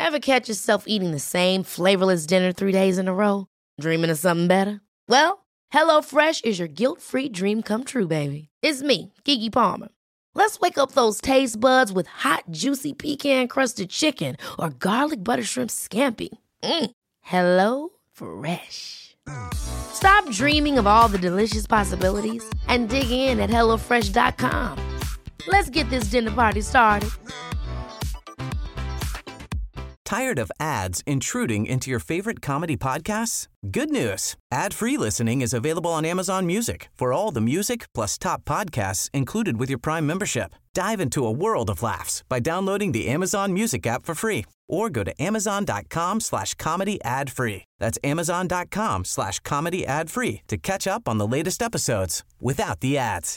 Ever catch yourself eating the same flavorless dinner 3 days in a row? Dreaming of something better? Well, HelloFresh is your guilt-free dream come true, baby. It's me, Keke Palmer. Let's wake up those taste buds with hot, juicy pecan-crusted chicken or garlic butter shrimp scampi. Hello Fresh. Stop dreaming of all the delicious possibilities and dig in at HelloFresh.com. Let's get this dinner party started. Tired of ads intruding into your favorite comedy podcasts? Good news. Ad-free listening is available on Amazon Music for all the music plus top podcasts included with your Prime membership. Dive into a world of laughs by downloading the Amazon Music app for free or go to amazon.com/comedy ad-free. That's amazon.com/comedy ad-free to catch up on the latest episodes without the ads.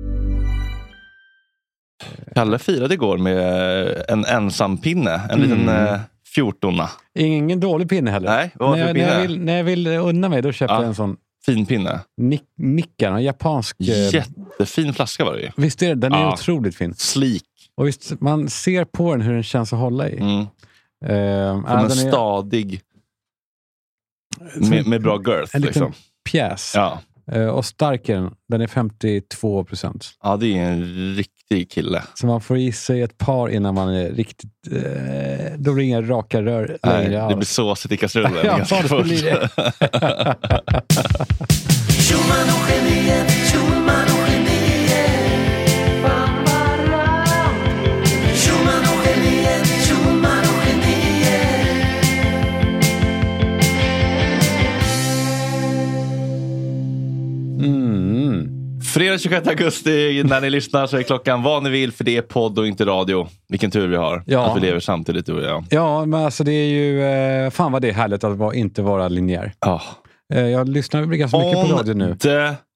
Kalle firade igår med en ensam pinne. En liten 14. Ingen dålig pinne heller. Nej, vad var det för pinne? När jag vill unna mig, då köper jag en sån fin pinne. Nickan, en japansk... Jättefin flaska var det ju. Visst är det, den är otroligt fin. Sleek. Och visst, man ser på den hur den känns att hålla i. Som en stadig med bra girth. En liksom. liten pjäs. Ja. Och stark är den är 52%. Ja, det är en riktig kille. Så man får i sig ett par innan man är riktigt... då ringer raka rör längre alls. Det blir såsigt i kastrullen. Ja, det blir det. Fredag 26 augusti, när ni lyssnar så är klockan vad ni vill, för det är podd och inte radio. Vilken tur vi har, att vi lever samtidigt, du och jag. Ja, men alltså det är ju... fan vad det är härligt att inte vara linjär. Jag lyssnar ganska mycket på radio nu.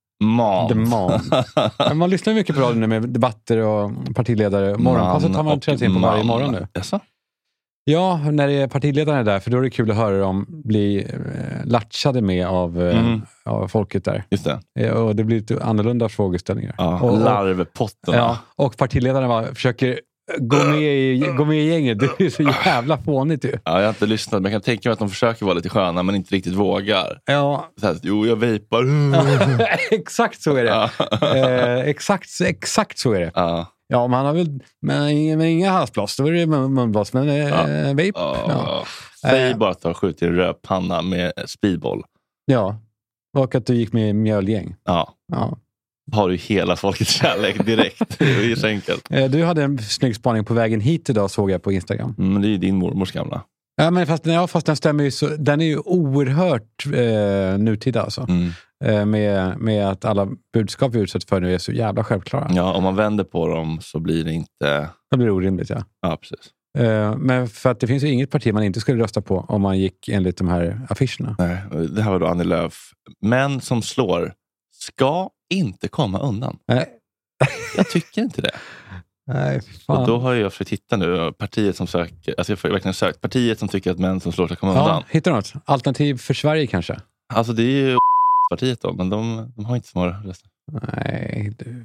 Man lyssnar mycket på radio nu med debatter och partiledare. Morgonpasset har man trätt in på varje morgon nu. Jaså? Ja, när det är partiledarna där, för då är det kul att höra dem bli latchade med av folket där. Just det. Och det blir lite annorlunda frågeställningar. Ja, och larvpotterna. Ja, och partiledarna försöker gå med i gänget. Det är så jävla fånigt ju. Ja, jag har inte lyssnat, men jag kan tänka mig att de försöker vara lite sköna men inte riktigt vågar. Ja. Så här, jo, jag vejpar. Exakt så är det. Exakt så är det. Ja, man har väl men inga halsblås, då är det munblås, men vape. Säg bara att du har skjutit en rödpanna med speedball. Ja, och att du gick med mjölgäng. Ja. Har du hela folkets kärlek direkt. Det är så enkelt. Du hade en snygg spaning på vägen hit idag, såg jag på Instagram. Men det är ju din mormors gamla. Ja, men fast den stämmer ju så, den är ju oerhört nutida alltså. Med att alla budskap vi utsätter för nu är så jävla självklara. Ja, om man vänder på dem så blir det inte... Det blir orimligt, ja. Ja, precis. Men för att det finns ju inget parti man inte skulle rösta på om man gick enligt de här affischerna. Nej, det här var då Annie Lööf. Män som slår ska inte komma undan. Nej. Jag tycker inte det. Nej, fan. Och då har jag försökt hitta nu partiet som söker, alltså jag har verkligen sökt partiet som tycker att män som slår ska komma undan. Hittar något? Alternativ för Sverige kanske? Alltså det är ju partiet då, men de har inte så många röster. Nej, du.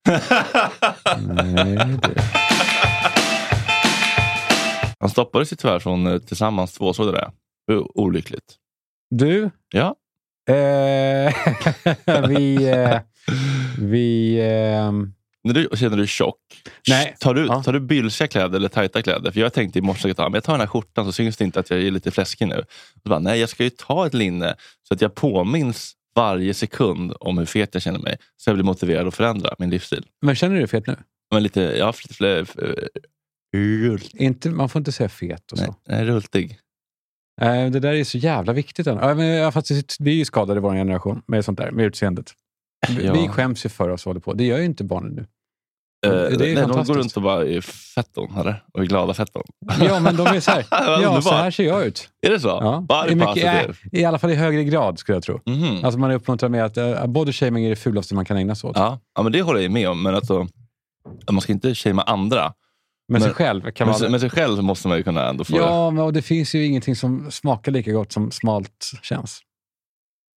Han stoppades ju tyvärr från Tillsammans 2, så det där. Det var olyckligt. Du? Ja. Känner du tjock? Nej. Tar du bylsiga kläder eller tajta kläder? För jag tänkte i morse att jag tar den här skjortan så syns det inte att jag är lite fläskig nu. Så bara, nej, jag ska ju ta ett linne så att jag påminns varje sekund om hur fet jag känner mig. Så jag blir motiverad att förändra min livsstil. Men känner du dig fet nu? Men lite inte, man får inte säga fet och så. Nej, rultig. Det där är så jävla viktigt. Vi är ju skadade i vår generation med sånt där, med utseendet. Vi skäms ju för oss och håller på. Det gör ju inte barnen nu. Det är de går runt och bara är fetton, eller? Och är glada fetton. Ja, men de är så här. Ja, så här ser jag ut. Är det så? Ja. I alla fall i högre grad, skulle jag tro. Alltså man är uppmuntrad med att body shaming är det fulaste man kan ägna sig åt. Ja, men det håller jag med om. Men alltså, man ska inte shamea andra. Men sig själv kan man... Med sig själv måste man ju kunna ändå få Ja, men det finns ju ingenting som smakar lika gott som smalt känns.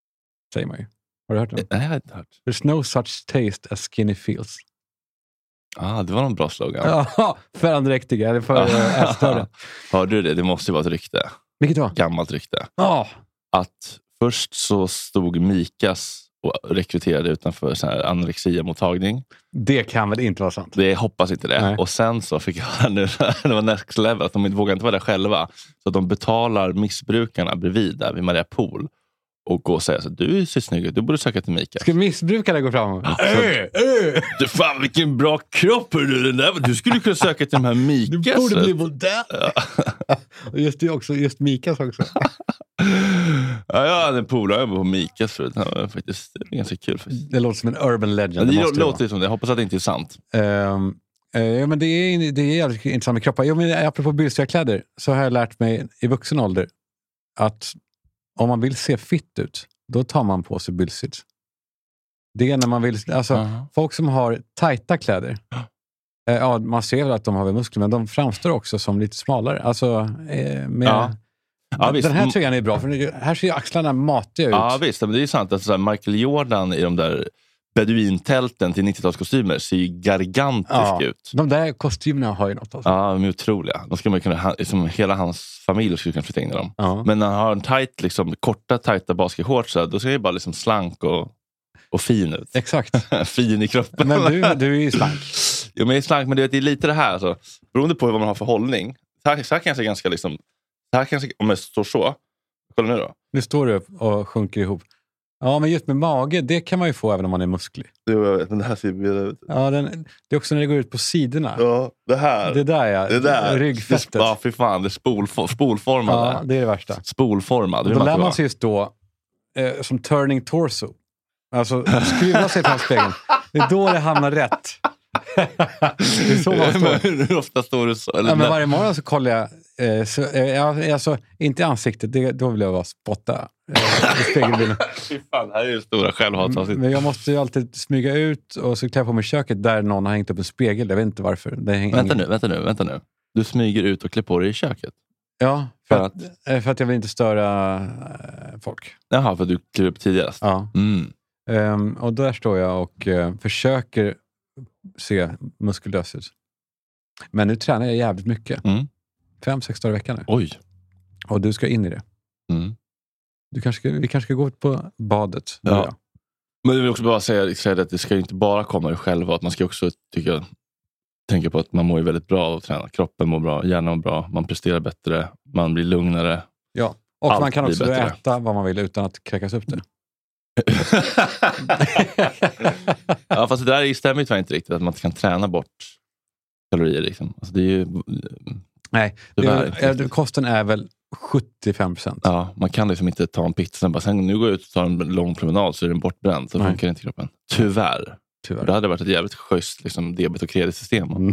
Säger man ju. Har du hört det? Nej, jag har inte hört. There's no such taste as skinny feels. Det var en bra slogan. Ja, för andräktiga eller för ätstörre. Hörde du det? Det måste ju vara ett rykte. Vilket då? Gammalt rykte. Ja. Att först så stod Mikas och rekryterade utanför så här anorexia-mottagning. Det kan väl inte vara sant? Det hoppas inte det. Nej. Och sen så fick jag nu, det var next level, att de vågar inte vara där själva. Så att de betalar missbrukarna bredvid där vid Maria Pool. Och gå och säga så, du ser snygg ut, du borde söka till Mika. Ska missbrukarna gå fram? Du, fan vilken bra kropp du, den där. Du skulle kunna söka till de här Mikas. Du borde bli modell. Och just Mikas också. Ja, den polaren på Mikas förut. Det var faktiskt ganska kul. Det låter som en urban legend. Det låter som det. Jag hoppas att det inte är sant. Ja, men det är jävligt intressant med kroppar. Men apropå bylsiga kläder så har jag lärt mig i vuxen ålder att om man vill se fit ut, då tar man på sig bylsigt. Det är när man vill, alltså folk som har tajta kläder, ja, man ser väl att de har muskler, men de framstår också som lite smalare. Alltså den här tröjan är bra, för här ser ju axlarna matiga ut. Ja visst, men det är ju sant att så här, Michael Jordan i de där beduintälten till 90-talskostymer ser ju gargantisk ut. De där kostymerna har ju något. Alltså. Ja, de är otroliga. De skulle man kunna, som hela hans familj skulle kunna flytta in i dem. Ja. Men när han har en tight, liksom, korta, tajta basketshorts, då ser det bara liksom slank och fin ut. Exakt. Fin i kroppen. Men du är ju slank. Jo, men jag är slank, men det är lite det här. Alltså, beroende på vad man har för hållning. Så här kan jag se ganska liksom... Så här kan jag se, om jag står så. Kolla nu då. Nu står du upp och sjunker ihop. Ja, men just med mage, det kan man ju få även om man är musklig. Jo, jag vet, men det här ser ju ut. Ja, det är också när det går ut på sidorna. Ja, det här. Det där, ja. Det där. Ryggfästet. Ja, fy fan. Det är spolformade. Ja, det är det värsta. Spolformad. Då lär man sig just då som turning torso. Alltså, skruva sig fram spegeln. Det är då det hamnar rätt. Det är så man står. Hur ofta står du så? Eller men varje morgon så kollar jag alltså, inte i ansiktet, då vill jag bara spotta i spegelbilden. Fy fan, det här är ju stora självhatsavsnitt. Men jag måste ju alltid smyga ut och så klär jag på mig i köket där någon har hängt upp en spegel. Jag vet inte varför. Vänta nu. Du smyger ut och klär på dig i köket? Ja, för att jag vill inte störa folk. Jaha, för att du klär upp tidigast? Ja. Och där står jag och försöker se muskulös ut. Men nu tränar jag jävligt mycket. 5-6 dagar i veckan nu. Oj. Och du ska in i det. Vi kanske ska gå på badet. Ja. Men jag vill också bara säga att det ska inte bara komma dig själv. Att man ska också tänka på att man mår ju väldigt bra av att träna. Kroppen mår bra, hjärnan mår bra. Man presterar bättre, man blir lugnare. Ja, och allt man kan också bättre. äta vad man vill utan att kräkas upp det. Ja, fast det där stämmer ju inte riktigt. Att man inte kan träna bort kalorier. Liksom. Alltså det är ju... Nej, kosten är väl 75%. Ja, man kan liksom inte ta en pizza. Sen nu går jag ut och tar en lång promenad så är den bortbränd. Så funkar det inte i kroppen. Tyvärr. Det hade varit ett jävligt schysst liksom, debet- och kreditsystem.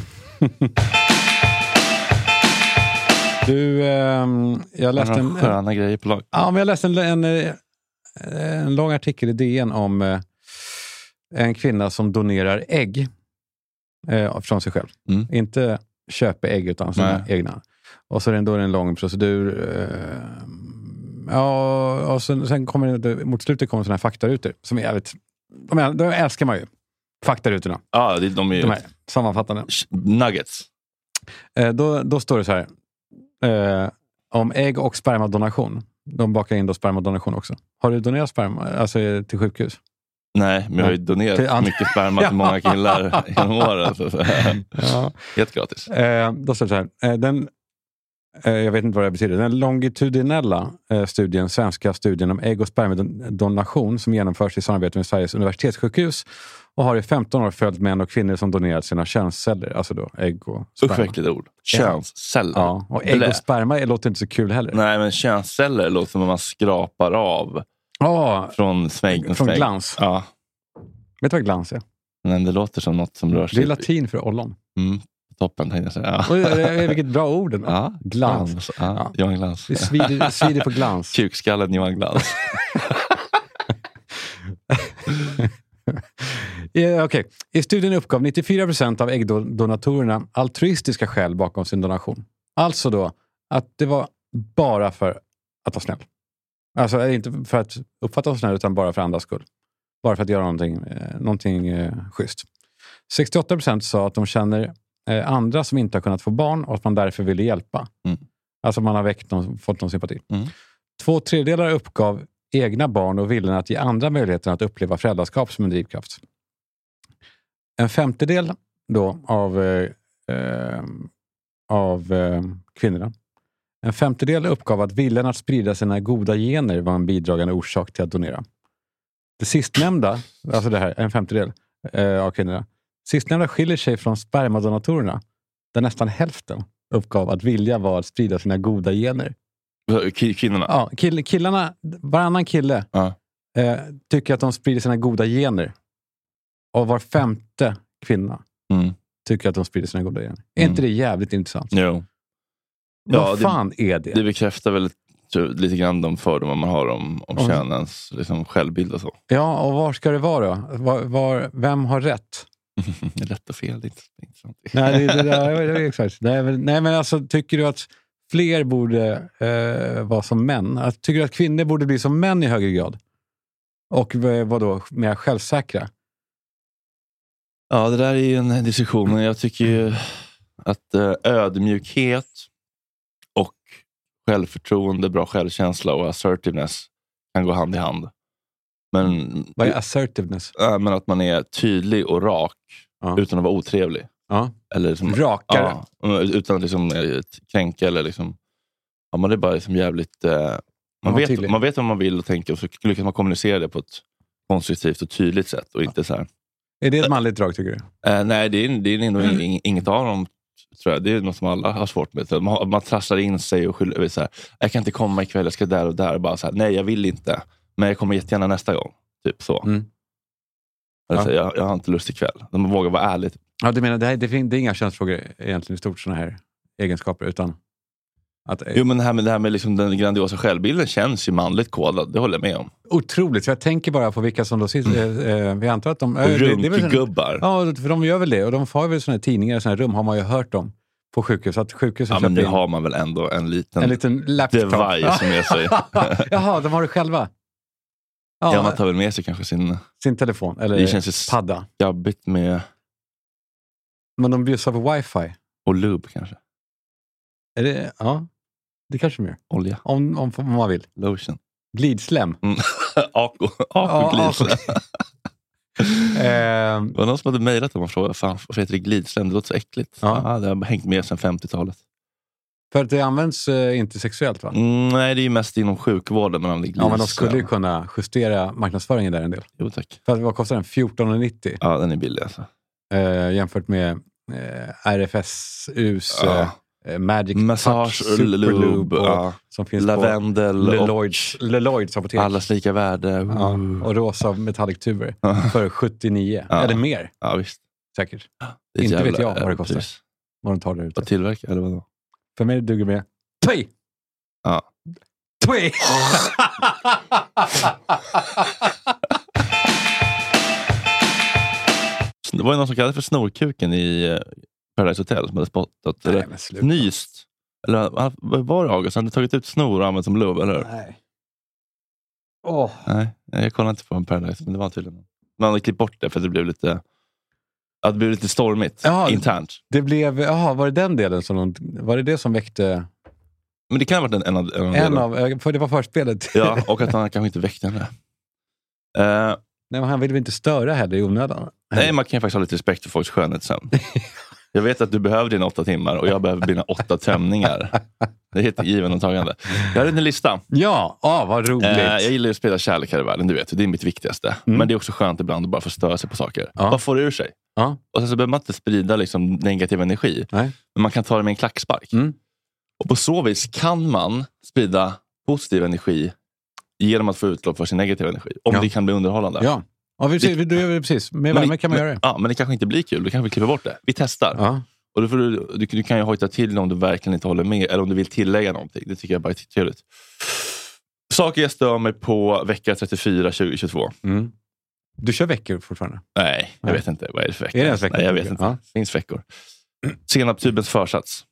Du, jag läste en sköna grejer på lag. Ja, men jag läste en lång artikel i DN om en kvinna som donerar ägg från sig själv. Inte köper ägg utan sina egna. Och så är det en lång procedur. Och sen kommer det, mot slutet kommer sådana här faktarutor som är jävligt... De älskar man ju. Faktarutorna. Ja, de är ju... De här sammanfattande. Nuggets. Då står det så här. Om ägg- och spermadonation. De bakar in då spermadonation också. Har du donerat sperma alltså till sjukhus? Nej, men jag har ju donerat mycket sperma till många killar genom åren. Ja. Helt gratis. Då står det så här. Jag vet inte vad det betyder. Den longitudinella studien, svenska studien om ägg- och spermadonation som genomförs i samarbete med Sveriges universitetssjukhus och har i 15 år följt män och kvinnor som donerat sina könsceller. Alltså då ägg och sperma. Usch, ord. Könsceller. Ja, och ägg och sperma låter inte så kul heller. Nej, men könsceller låter som om man skrapar av från smägg. Från glans. Ja. Vet du vad glans är? Men det låter som något som rör sig. Det är latin för ollon. Toppen, tänkte jag säga. Ja. Vilket bra ord. Ja, glans. Ja. Johan Glans. Det svider på glans. Kukskallen Johan Glans. Okej. I studien uppgav 94% av äggdonatorerna altruistiska skäl bakom sin donation. Alltså då att det var bara för att vara snäll. Alltså inte för att uppfatta oss snäll utan bara för andras skull. Bara för att göra någonting schysst. 68% sa att de känner andra som inte har kunnat få barn och att man därför ville hjälpa. Alltså man har fått någon sympati. 2/3 uppgav egna barn och viljan att ge andra möjligheten att uppleva föräldraskap som en drivkraft. 1/5 då av kvinnorna. 1/5 uppgav att viljan att sprida sina goda gener var en bidragande orsak till att donera. Det sistnämnda, alltså det här, 1/5 av kvinnorna. Sistnämnda skiljer sig från spermadonatorerna, där nästan hälften uppgav att vilja var att sprida sina goda gener. Kvinnorna? Ja, killarna, varannan kille tycker att de sprider sina goda gener. Och var 5:e kvinna tycker att de sprider sina goda gener. Är inte det jävligt intressant? Jo. Vad fan är det? Det bekräftar väl lite grann de fördomar man har om könens liksom, självbild och så. Ja, och var ska det vara då? Vem har rätt? Det är rätt och fel, det är intressant. Nej, det är exakt. Nej, men alltså, tycker du att fler borde vara som män? Tycker du att kvinnor borde bli som män i högre grad? Och vadå, mer självsäkra? Ja, det där är ju en diskussion. Men jag tycker ju att ödmjukhet och självförtroende, bra självkänsla och assertiveness kan gå hand i hand. Men, vad är assertiveness? Men att man är tydlig och rak utan att vara otrevlig. Ja. Eller liksom, rakare. Utan att liksom, kränka eller liksom... Ja, man är bara liksom jävligt... Man vet vad man vill och tänker och så lyckas man kommunicera det på ett konstruktivt och tydligt sätt och inte så här... Är det ett manligt drag tycker du? Nej, det är nog inget av dem, tror jag. Det är något som alla har svårt med. Man trasslar in sig och skyller så här, jag kan inte komma ikväll, jag ska där och där. Bara så här, nej, jag vill inte. Men jag kommer jättegärna nästa gång. Typ så. Alltså, jag har inte lust ikväll. De vågar vara ärligt. Ja, du menar, det är inga könsfrågor egentligen i stort, såna här egenskaper, utan att... Jo, men det här med liksom den grandiosa självbilden känns ju manligt kodad. Det håller jag med om. Otroligt, så jag tänker bara på vilka som då sitter... vi antar att de... Runkgubbar. Ja, för de gör väl det. Och de har väl såna här tidningar, såna här rum har man ju hört om på sjukhus. Att sjukhuset men nu har man väl ändå en liten laptop. Device med sig. Jaha, de har det själva. Ja, man tar väl med sig kanske sin telefon eller det känns padda. Jabbigt med... Men de bjussar på wifi. Och lube kanske. Är det... Ja, det kanske mer. Olja. Om man vill. Lotion. Glidslem. Ako glidslem. Det var någon som hade mejlat om och frågade, varför heter det glidslem? Det låter så äckligt. Det har hängt med sedan 50-talet. För att det används inte sexuellt, va? Nej, det är ju mest inom sjukvården. Men de skulle ju kunna justera marknadsföringen där en del. Jo, tack. För vad kostar den? 14,90? Ja, den är billig alltså. Jämfört med RFSUs Magic Massage Touch Superlube som finns lavendel på Leloids apotek. Allas lika värde. Och rosa metallic-tuber för 79. Eller mer. Ja, visst. Säkert. Inte vet jag vad det kostar. Vad de tar där ute. Vad tillverkar eller vadå? För mig duger med Twi! Ja. Twi! Det var ju någon som kallade för snorkuken i Paradise Hotel som hade spottat. Nej, nyst. Eller vad var det, August? Han hade tagit ut snor och använt som luv, eller hur? Nej. Nej, jag kollade inte på en Paradise, men det var tydligen... Man hade klippt bort det för att det blev lite... Ja, det blev lite stormigt internt. Det blev... Jaha, var det den delen som... Var det det som väckte... Men det kan ha varit en av... För det var förspelet. Ja, och att han kanske inte väckte henne. Nej, men han ville väl inte störa heller i onödan. Nej, man kan ju faktiskt ha lite respekt för folks skönhet sen. Jag vet att du behöver dina 8 timmar och jag behöver dina 8 tömningar. Det är helt given och tagande. Jag har en lista. Ja, vad roligt. Jag gillar ju att spela kärlek här i världen, du vet. Det är mitt viktigaste. Men det är också skönt ibland att bara få störa sig på saker. Vad får det ur sig? Och sen så behöver man inte sprida liksom negativ energi. Nej. Men man kan ta det med en klackspark. Och på så vis kan man sprida positiv energi genom att få utlopp för sin negativa energi. Om det kan bli underhållande. Ja, då gör vi det precis. Med värme kan man göra det. Ja, men det kanske inte blir kul. Då kan vi klippa bort det. Vi testar. Och då får du kan ju hojta till om du verkligen inte håller med. Eller om du vill tillägga någonting. Det tycker jag bara är trevligt. Saker jag stör mig på vecka 34 2022. Du kör veckor fortfarande? Nej, jag vet inte. Vad är det för veckor? Är det veckor? Nej, jag vet inte. Det finns veckor. Senaptubens försats.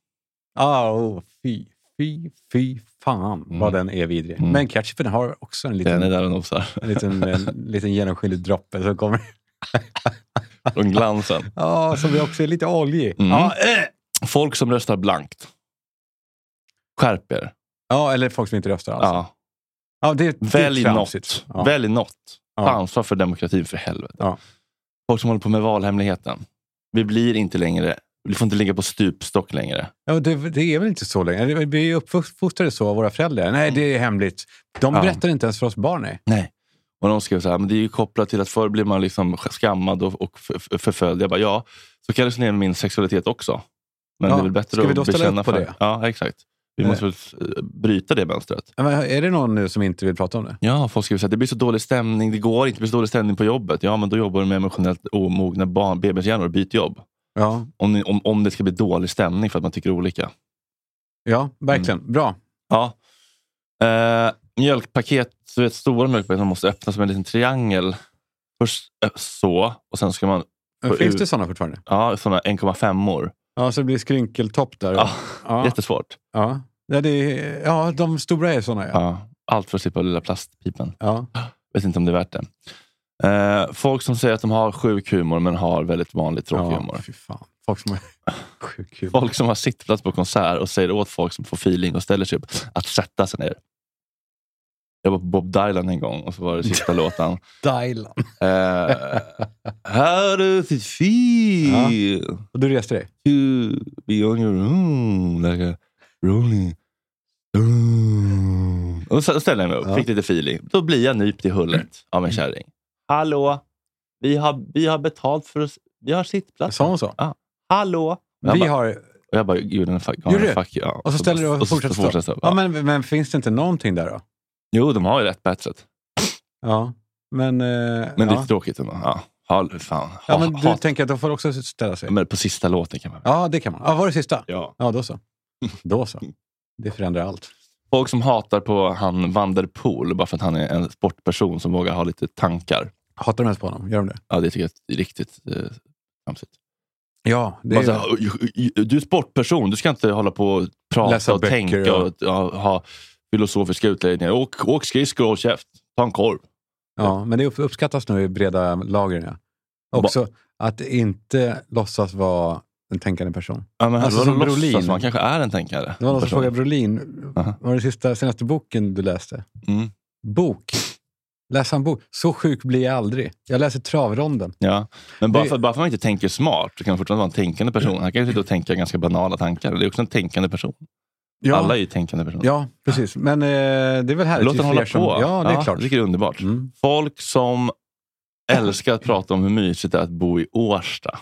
Fy fan vad den är vidrig. Men ketchupen har också en liten... Den är där och nosar. En liten genomskinlig droppe som kommer... Från glansen. Ja, som också är lite oljig. Ja, Folk som röstar blankt. Skärp er. ja, eller folk som inte röstar alls. Ja. Ja, det Välj är något. Ja. Välj något. Ta Ja. ansvar för demokratin för helvete. Ja. Folk som håller på med valhemligheten. Vi blir inte längre... Vi får inte ligga på stupstock längre. Ja, det är väl inte så länge. Vi är uppfostrade så av våra föräldrar. Nej, det är hemligt. De berättar inte ens för oss barn. Nej. Och de skrev så här, men det är ju kopplat till att förr blir man liksom skammad och förföljd. Jag bara, ja, så kan jag resonera med min sexualitet också. Men det är väl bättre ska vi då att ställa bekänna upp på för det? Ja, exakt. Vi måste väl bryta det mönstret. Men är det någon nu som inte vill prata om det? Ja, folk skriver så här, det blir så dålig stämning. Det går inte, det blir så dålig stämning på jobbet. Ja, men då jobbar du med emotionellt omogna barn, bebishjärnor och byt jobb. Ja, Om det ska bli dålig stämning för att man tycker olika. ja verkligen. Bra. Ja. Mjölkpaket, så vet, stora mjölkpaket som måste öppnas som en liten triangel. Först så, och sen ska man... Finns det sådana fortfarande? Ja, sådana 1,5-or. Ja, så det blir skrynkeltopp där. Ja, Ja. jättesvårt. Ja. Ja, de stora är sådana. Ja. Ja, allt för att slippa lilla plastpipen. Ja. Vet inte om det är värt det. Folk som säger att de har sjuk humor men har väldigt vanlig tråkig humor. Fy fan. Folk som är sjuk humor. Folk som har sittplats på konsert och säger åt folk som får feeling och ställer sig upp att sätta sig ner. Jag var på Bob Dylan en gång och så var det sista låten. Dylan. How does it feel? Ja. Och du reste dig? To be on your own like a rolling stone. Och så ställer jag mig upp, fick lite feeling. Då blir jag nypt i hullet av en kärring. Hallå, vi har betalt för oss. Vi har sittplats. Sa hon så? Ja. Hallå. Och jag bara, gjorde en fuck ja. Och så ställer du och fortsätter stå. Ja, men finns det inte någonting där då? Jo, de har ju rätt bättre. Ja, men lite tråkigt ändå. Ja, fan. Ja, men du tänker att de får också ställa sig? Men på sista låten kan man. Ja, det kan man. Ja, var det sista? Ja. Ja, då så. Då så. Det förändrar allt. Folk som hatar på han Van der Poel bara för att han är en sportperson som vågar ha lite tankar. Hatar de ens på honom? Gör de det? Ja, det tycker jag är riktigt tramsigt. Ja, det är... Du är sportperson, du ska inte hålla på och prata läsa och böcker tänka och ha filosofiska utläggningar. Åk skridskor och käft, ta en korv. Ja, men det uppskattas nu i breda lagren. Ja. Också att inte låtsas vara en tänkande person. Ja, men alltså som Brolin. Man kanske är en tänkare. Det var någon som frågade Brolin. Var det senaste boken du läste? Bok. Läsa en bok. Så sjuk blir jag aldrig. Jag läser Travronden. Ja, men bara för att man inte tänker smart så kan man fortfarande vara en tänkande person. Han kan ju sitta och tänka ganska banala tankar. Det är också en tänkande person. Ja. Alla är ju tänkande personer. Ja, precis. Men det är väl härligt. Låt den hålla på. Ja, det är klart. Det är underbart. Folk som älskar att prata om hur mysigt det är att bo i Årsta.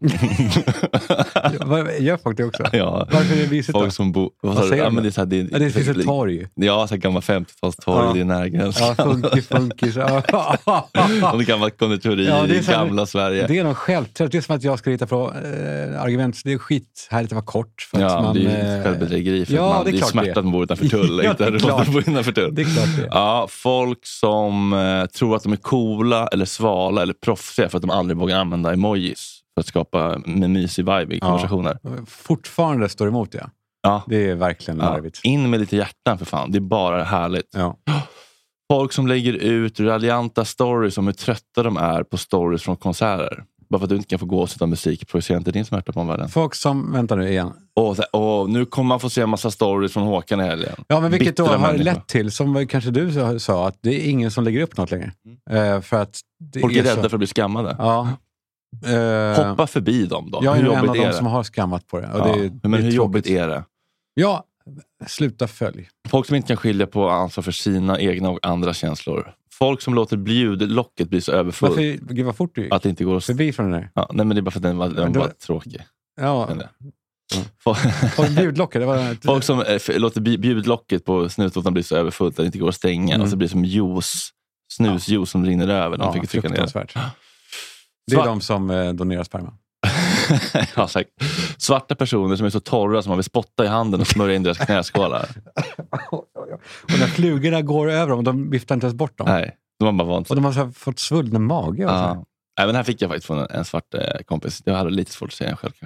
Gör folk det också? Ja. Varför är det visigt folk då? som bor... Det finns ett torg. Ja, så här gamla 50-talstorg, det är närgränsen. Ja, funkis. Och det gamla konditori i gamla Sverige. Det är någon självträff. Det är som att jag ska hitta på argument. Det är skit härligt att vara kort. För att man, det är självbedrägeri. För det är smärta att man bor utanför tull. Ja, det är klart det. Ja, folk som tror att de är coola eller svala eller proffsiga för att de aldrig vågar använda emojis. För att skapa en mysig vibe i konversationer. Fortfarande står emot det. Ja. Det är verkligen larvigt. In med lite hjärtan för fan. Det är bara härligt. Ja. Folk som lägger ut raljanta stories om hur trötta de är på stories från konserter. Bara för att du inte kan få gå och sitta musik. Projicerar inte din smärta på omvärlden. Folk som, vänta nu igen. Nu kommer man få se en massa stories från Håkan i helgen. Ja, men vilket då har lett till, som kanske du sa, att det är ingen som lägger upp något längre. För att folk är rädda för att bli skammade. Ja. Hoppa förbi dem då. Jag är en av dem som har skammat på det. Och men hur jobbigt är det? Ja, sluta följ. Folk som inte kan skilja på ansvar för sina egna och andra känslor. Folk som låter bjudlocket bli så överfullt. Gud vad fort du att det inte går att... förbi från den där. Ja, nej, men det är bara för att den var tråkig. Ja. Bjudlocket, det var... Folk som låter bjudlocket på snutlåten bli så överfullt att det inte går att stänga. Och så blir det som snusjuice som rinner över. De fick trycka ner. Det är de som donerar sperma. Ja, säkert. Svarta personer som är så torra som man vill spotta i handen och smörja in deras knäskålar. Och när flugorna går över dem, de viftar inte ens bort dem. Nej, de har bara vant sig. Och de har fått svullna mage. Ja. Även här fick jag faktiskt från en svart kompis. Jag hade lite svårt att säga själv.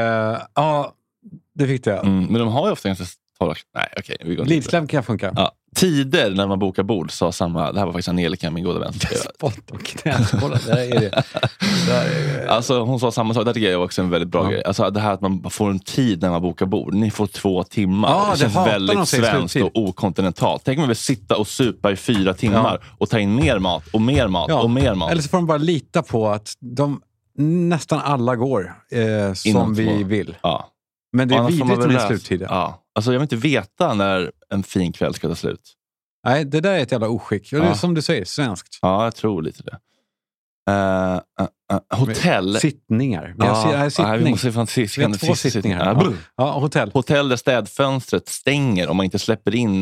Ja, det fick jag. Men de har ju ofta ganska torra... Nej, okej. Lidslem kan funka. Ja, Tider när man bokar bord sa samma. Det här var faktiskt Angelica, min goda vän. Spott och knäskålar, där är det. Alltså hon sa samma sak. Det tycker jag också en väldigt bra grej. Alltså det här att man får en tid när man bokar bord. Ni får 2 timmar. Det känns väldigt svenskt och okontinentalt. Tänk om vi vill sitta och supa i 4 timmar och ta in mer mat och mer mat och mer mat. Eller så får de bara lita på att nästan alla går som vi vill. Ja. Men det är vidrigt med sluttiden. Ja. Alltså jag vill inte veta när en fin kväll ska ta slut. Nej, det där är ett jävla oskick. Och det är som du säger, svenskt. Ja, jag tror lite det. Hotell. Sittningar. Vi måste fan se. Vi har 2 sittningar. Ja, hotell. Hotell där städfönstret stänger om man inte släpper in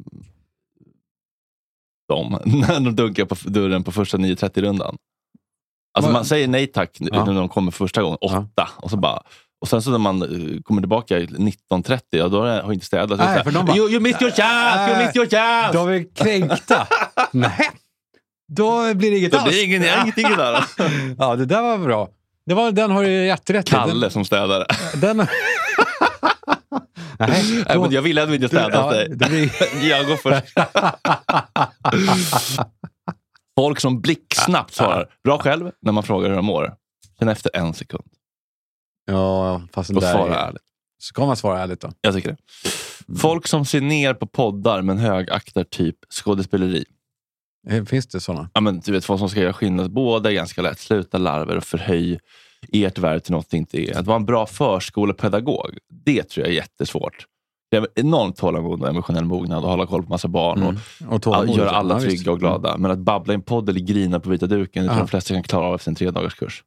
dem när de dunkar på dörren på första 9:30-rundan. Alltså man säger nej tack när de kommer första gången, 8. Och så bara... Och sen så när man kommer tillbaka 19:30, då har inte städat. Nej, för de bara, you missed your chance! Då är vi kränkta. Nej, då blir det inget alls. Det blir ingenting där. Ja, det där var bra. Den har ju jätterätt. Kalle som städare. Nej, men jag ville att vi inte städat dig. Jag går först. Folk som blicksnabbt svarar bra själv när man frågar hur de mår. Sen efter 1 sekund. Ja, fast och svara ärligt. Ska man svara ärligt då? Jag tycker det. Folk som ser ner på poddar men högaktar typ skådespeleri. Finns det sådana? Ja, men du vet, folk som ska göra skillnad. Båda är ganska lätt. Sluta larver och förhöj ert värde till något det inte är. Att vara en bra förskolepedagog, det tror jag är jättesvårt. Det är enormt tålamod och emotionell mognad och hålla koll på massa barn och göra alla trygga och glada. Men att babbla i en podd eller grina på vita duken, det tror de flesta kan klara av efter en 3-dagars kurs.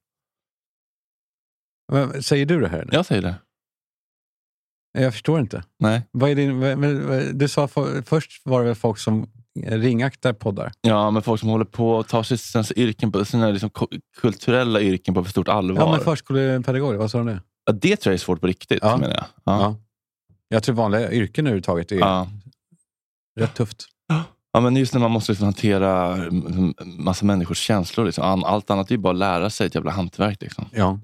Men, säger du det här? Jag säger det. Jag förstår inte. Nej. Vad är din, du sa först var det väl folk som ringaktar poddar? Ja, men folk som håller på att ta sina yrken på sina liksom kulturella yrken på för stort allvar. Ja, men förskolepedagoger, vad sa de det? Ja, det tror jag är svårt på riktigt, menar jag. Ja. Jag tror vanliga yrken överhuvudtaget är rätt tufft. Ja, men just när man måste hantera massa människors känslor. Liksom. Allt annat är ju bara att lära sig ett jävla hantverk. Liksom. Ja.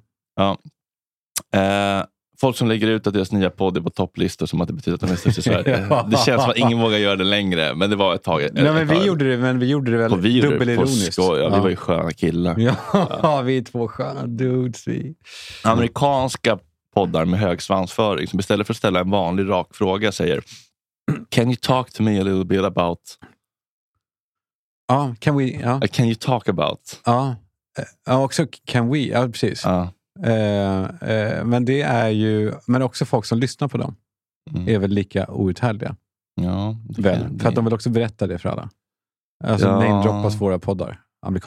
Folk som lägger ut att deras nya podd är på topplistor som att det betyder att de är störst i Sverige. Det känns som att ingen vågar göra det längre. Men det var ett tag. Nej, men vi gjorde det väl dubbelironiskt. Vi var ju sköna killar. Ja, vi är 2 sköna dudes. Amerikanska poddar med hög svansföring som istället för att ställa en vanlig rak fråga säger can you talk to me a little bit about can you talk about också can we, precis. Men det är ju, men också folk som lyssnar på dem är väl lika outhärdliga. Ja, för att de vill också berätta det för alla. Alltså namedroppas våra poddar.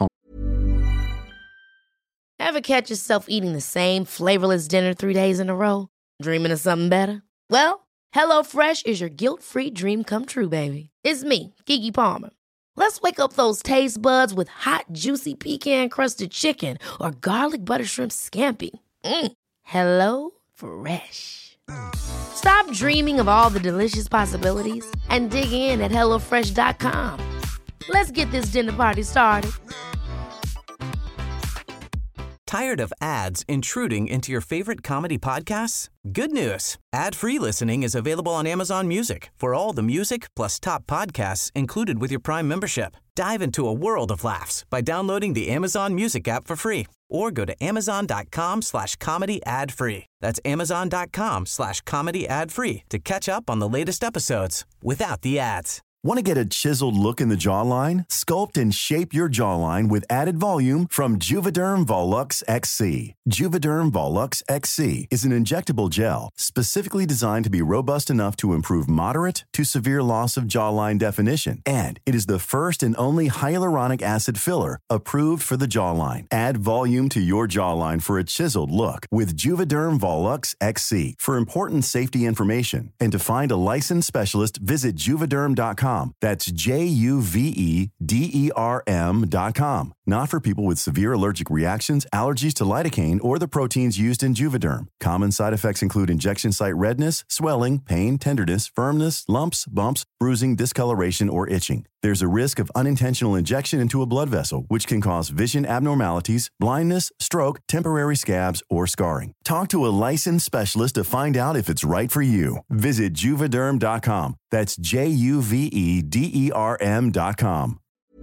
Ever catch yourself eating the same flavorless dinner 3 days in a row? Dreaming of something better? Well, HelloFresh is your guilt-free dream come true, baby. It's me, Keke Palmer. Let's wake up those taste buds with hot, juicy pecan-crusted chicken or garlic butter shrimp scampi. Hello Fresh. Stop dreaming of all the delicious possibilities and dig in at HelloFresh.com. Let's get this dinner party started. Tired of ads intruding into your favorite comedy podcasts? Good news. Ad-free listening is available on Amazon Music for all the music plus top podcasts included with your Prime membership. Dive into a world of laughs by downloading the Amazon Music app for free or go to amazon.com/comedy ad-free. That's amazon.com/comedy ad-free to catch up on the latest episodes without the ads. Want to get a chiseled look in the jawline? Sculpt and shape your jawline with added volume from Juvederm Volux XC. Juvederm Volux XC is an injectable gel specifically designed to be robust enough to improve moderate to severe loss of jawline definition. And it is the first and only hyaluronic acid filler approved for the jawline. Add volume to your jawline for a chiseled look with Juvederm Volux XC. For important safety information and to find a licensed specialist, visit juvederm.com. That's JUVEDERM.com. not for people with severe allergic reactions, allergies to lidocaine, or the proteins used in Juvederm. Common side effects include injection site redness, swelling, pain, tenderness, firmness, lumps, bumps, bruising, discoloration, or itching. There's a risk of unintentional injection into a blood vessel, which can cause vision abnormalities, blindness, stroke, temporary scabs, or scarring. Talk to a licensed specialist to find out if it's right for you. Visit Juvederm.com. That's JUVEDERM.com.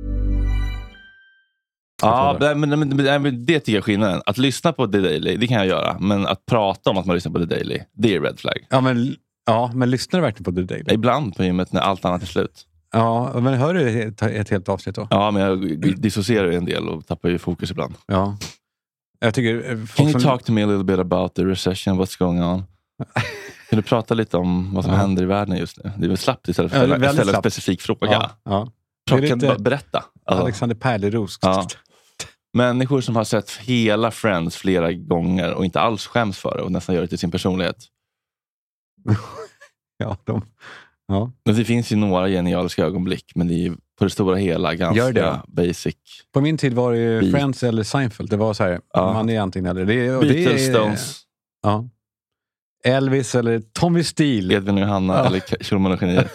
Ja, men det tycker jag är skillnaden. Att lyssna på The Daily, det kan jag göra. Men att prata om att man lyssnar på The Daily, det är red flag. Ja, men lyssnar du verkligen på The Daily? Ibland på gymmet när allt annat är slut. Ja, men hör du ett helt avsnitt då? Ja, men jag dissocierar en del och tappar ju fokus ibland. Ja. Jag tycker... Can you talk to me a little bit about the recession, what's going on? Kan du prata lite om vad som händer i världen just nu? Det är väl slappt istället för att ställa en specifik fråga. Ja. Kan bara berätta. Alltså. Alexander Pärleros. Ja. Människor som har sett hela Friends flera gånger och inte alls skäms för det och nästan gör det till sin personlighet. Ja. Men det finns ju några genialiska ögonblick, men det är ju på det stora hela ganska basic. På min tid var det ju Friends eller Seinfeld. Det var så här, man är antingen eller. Beatles, Stones. Ja. Elvis eller Tommy Steele. Edvin och Johanna eller Schulman och Genier.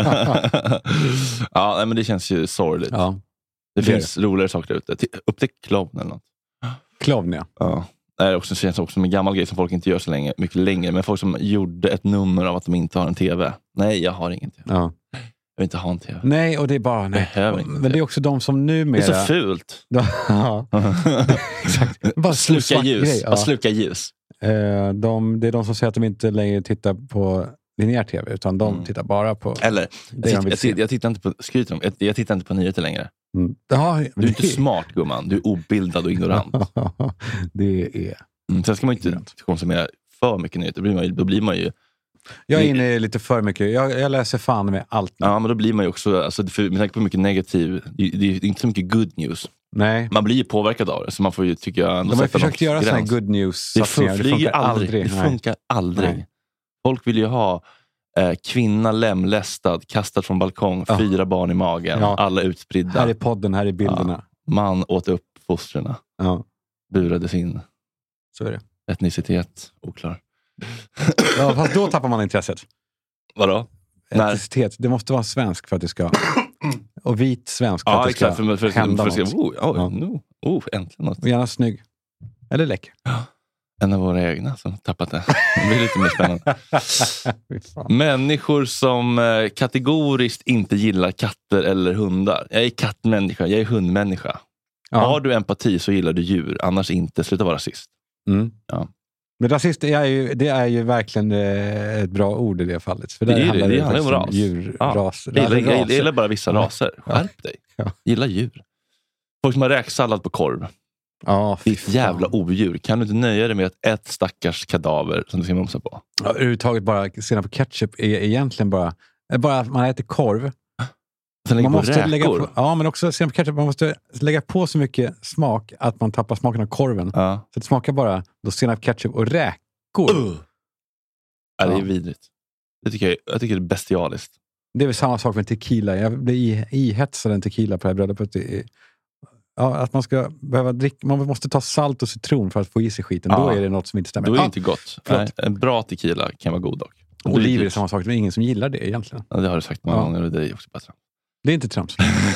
Ja, men det känns ju sorgligt. Ja. Det finns roligare saker ute. Upptäck Clown eller något. Clown, ja. Det känns också som en gammal grej som folk inte gör så länge, mycket längre. Men folk som gjorde ett nummer av att de inte har en tv. Nej, jag har ingen tv. Ja. Jag vill inte ha en tv. Nej, och det är bara... Nej. Men det är också de som numera... Det är så fult. Ja. Exakt. Bara sluka ljus. Bara sluka ljus. Det är de som säger att de inte längre tittar på linjär tv, utan de tittar bara på... Eller, jag tittar inte på skryter om. Jag tittar inte på nyheter längre. Ja, du är inte smart, gumman. Du är obildad och ignorant. Det är... Sen ska man inte konsumera för mycket nyheter. Då blir man ju... Jag är inne lite för mycket. Jag läser fan med allt nu. Ja, men då blir man ju också... Alltså, med tanke på mycket negativ... Det är inte så mycket good news. Nej. Man blir ju påverkad av det. Så man får ju, tycker jag... De har försökt göra sådana här good news. Det funkar aldrig. Det funkar aldrig. Nej. Folk vill ju ha... kvinna lemlästad, kastad från balkong, 4 barn i magen, alla utspridda. Här är podden, här är bilderna. Man åt upp fostrarna. Burades in. Så är det. Etnicitet, oklar. Ja, fast då tappar man intresset. Vadå? Etnicitet, det måste vara svensk för att det ska... Och vit svensk för att det ska hända något. Äntligen något. Och gärna snygg. Eller läcker. En av våra egna som tappat det. Det blir lite mer spännande. Människor som kategoriskt inte gillar katter eller hundar. Jag är kattmänniska, jag är hundmänniska. Ja. Har du empati så gillar du djur, annars inte. Sluta vara rasist. Ja. Men rasist det är ju verkligen ett bra ord i det fallet. För det handlar om ras. Djurras. Jag gillar bara vissa raser. Skärp dig. Gilla djur. Folk som har räksallad på korv. Ditt jävla odjur. Kan du inte nöja dig med ett stackars kadaver som du ska momsa på? Överhuvudtaget bara senap på ketchup är egentligen bara att man äter korv. Man måste lägga på, men också senap på ketchup. Man måste lägga på så mycket smak att man tappar smaken av korven. Så det smakar bara då senap, ketchup och räkor. Det är vidrigt. Jag tycker det är bestialiskt. Det är väl samma sak med tequila. Jag blir ihetsad en tequila på det här bröllopet. Att man ska behöva dricka, man måste ta salt och citron för att få i sig skiten. Då är det något som inte stämmer. Då är det inte gott. Nej, en bra tequila kan vara god dock. Oliver är samma sak. Det är ingen som gillar det egentligen. Ja, det har du sagt många gånger och det är också bättre. Det är inte trams.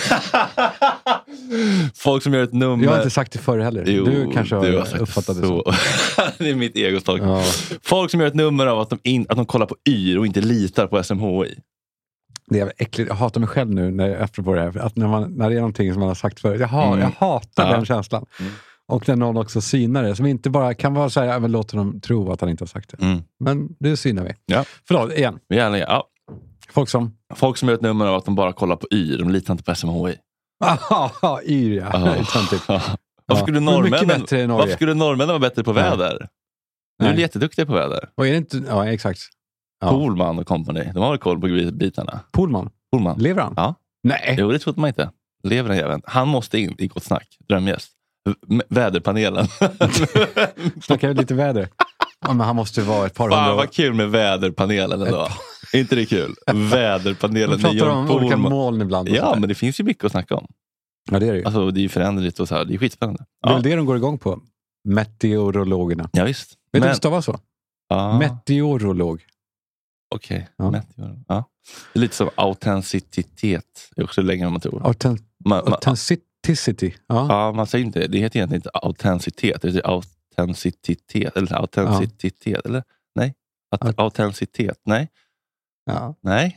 Folk som gör ett nummer... Jag har inte sagt det förr heller. Jo, du kanske har uppfattat det så. Det är mitt egostolk. Folk som gör ett nummer av att de kollar på yr och inte litar på SMHI. Det är äckligt. Jag hatar mig själv nu efter det här. Att när det är någonting som man har sagt förut. Jag hatar den känslan. Och när någon också synar det. Som inte bara kan vara så här, men låter dem tro att han inte har sagt det. Men det synar vi. Ja. Förlåt, igen. Folk som gör ett nummer av att de bara kollar på yr. De litar inte på SMHI. Yr, Varför skulle norrmännen vara bättre på väder? Nu är de jätteduktiga på väder. Och är det inte... Ja, exakt. Pohlman och company. De har koll på bitarna. Pohlman? Lever han? Ja. Nej. Jo, det trodde man inte. Lever han även. Han måste in i Gott Snack. Drömgäst. Väderpanelen. Snackar lite väder. Men han måste vara ett par hundra år. Fan vad kul med väderpanelen ändå. Är inte det kul? Väderpanelen. Man pratar om olika moln ibland. Ja, men det finns ju mycket att snacka om. Ja, det är det ju. Alltså det är ju föränderligt och så här. Det är skitspännande. Det är väl det de går igång på. Meteorologerna. Ja, visst. Vet du hur det stavas så? Ja. Meteorolog. Okej. Ja. Ja. Det är lite som autenticitet. Det är också längre än man tror. Authenticity. Ja. Ja, man säger inte det. Det heter egentligen inte autenticitet. Det är autenticitet. Eller autenticitet. Eller? Nej. Autenticitet. Nej. Ja. Nej.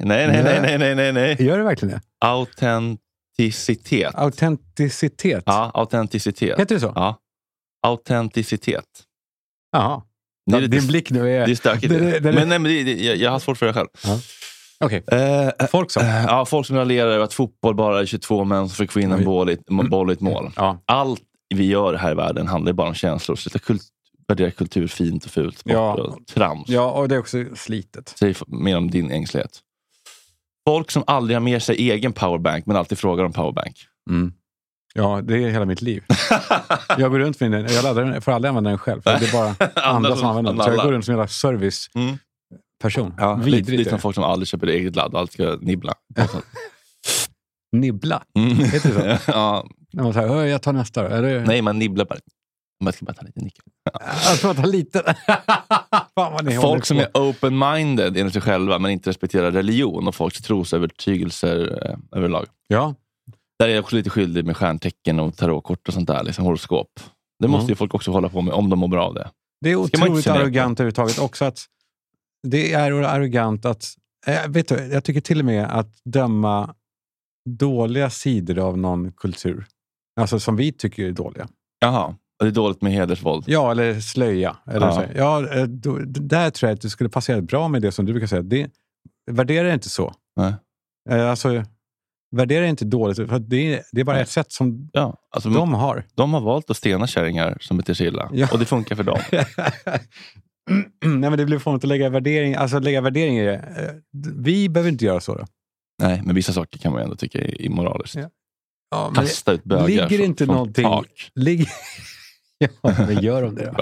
Gör det verkligen det? Autenticitet. Autenticitet. Ja, autenticitet. Heter det så? Ja. Autenticitet. Jaha. Det är Din blick nu är... Det är stökigt. Men jag har svårt för det själv. Ja. Okej. Folk som? Ja, folk som raljerar över att fotboll bara är 22 män som försöker få in en boll i ett mål. Ja. Allt vi gör här i världen handlar bara om känslor. Så värdera kultur fint och fult. Och trams. Ja, och det är också slitet. Säg mer om din ängslighet. Folk som aldrig har med sig egen powerbank men alltid frågar om powerbank. Mm. Ja, det är hela mitt liv. Jag går runt med den. Jag laddar den, får aldrig använda den själv. För det är bara andra som använder den. Så jag går runt som en serviceperson. Ja, lite som folk som aldrig köper eget ladd och alltid ska nibbla. Nibbla? Heter det så? Ja. När man säger, jag tar nästa. Är det... Nej, man nibblar bara. Man ska bara ta lite nickel. Jag ska bara ta lite. Folk som är open-minded enligt sig själva men inte respekterar religion och folks trosövertygelser överlag. Ja. Där är jag också lite skyldig med stjärntecken och tarotkort och sånt där, liksom horoskop. Det måste ju folk också hålla på med om de mår bra av det. Det är otroligt arrogant överhuvudtaget också att det är arrogant att vet du, jag tycker till och med att döma dåliga sidor av någon kultur. Alltså som vi tycker är dåliga. Jaha, det är dåligt med hedersvåld. Ja, eller slöja. Eller så. Ja, där tror jag att det skulle passera bra med det som du brukar säga. Värdera inte så. Nej. Alltså, värdera inte dåligt. För det är bara ett sätt som alltså, de har. De har valt att stena kärringar som beter sig illa. Ja. Och det funkar för dem. Nej, men det blir fånigt att lägga värdering. Alltså lägga värdering i det. Vi behöver inte göra så då. Nej, men vissa saker kan man ändå tycka är immoraliskt. Ja. Ja, kasta ut bögar ligger inte från någonting tak. Ja, men gör de det då?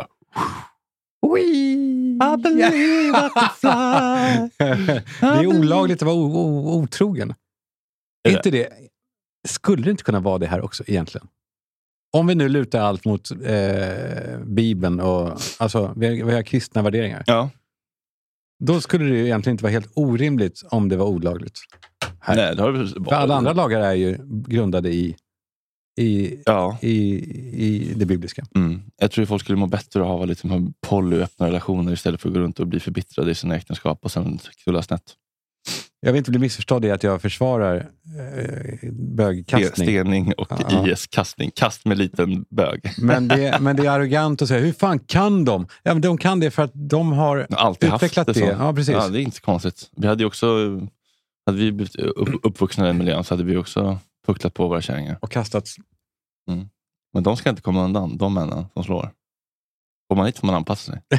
I believe I can fly. Det är olagligt att vara otrogen. Inte det? Skulle det inte kunna vara det här också egentligen? Om vi nu lutar allt mot Bibeln och alltså vi har kristna värderingar. Ja. Då skulle det ju egentligen inte vara helt orimligt om det var olagligt. Här. Nej, det har vi... För alla andra lagar är ju grundade i det bibliska. Mm. Jag tror att folk skulle må bättre att ha lite polyöppna relationer istället för att gå runt och bli förbittrade i sina äktenskap och sen knulla snett. Jag vill inte bli missförstådd i att jag försvarar bögkastning. Stening och IS-kastning. Kast med liten bög. Men det är arrogant att säga, hur fan kan de? Ja, men de kan det för att de har alltid utvecklat haft det. Ja, precis. Ja, det är inte konstigt. Vi hade ju också, hade vi blivit uppvuxna i den miljön så hade vi också pucklat på våra kärringar. Och kastats. Mm. Men de ska inte komma undan, de männen som slår. Får man hit får man anpassa sig.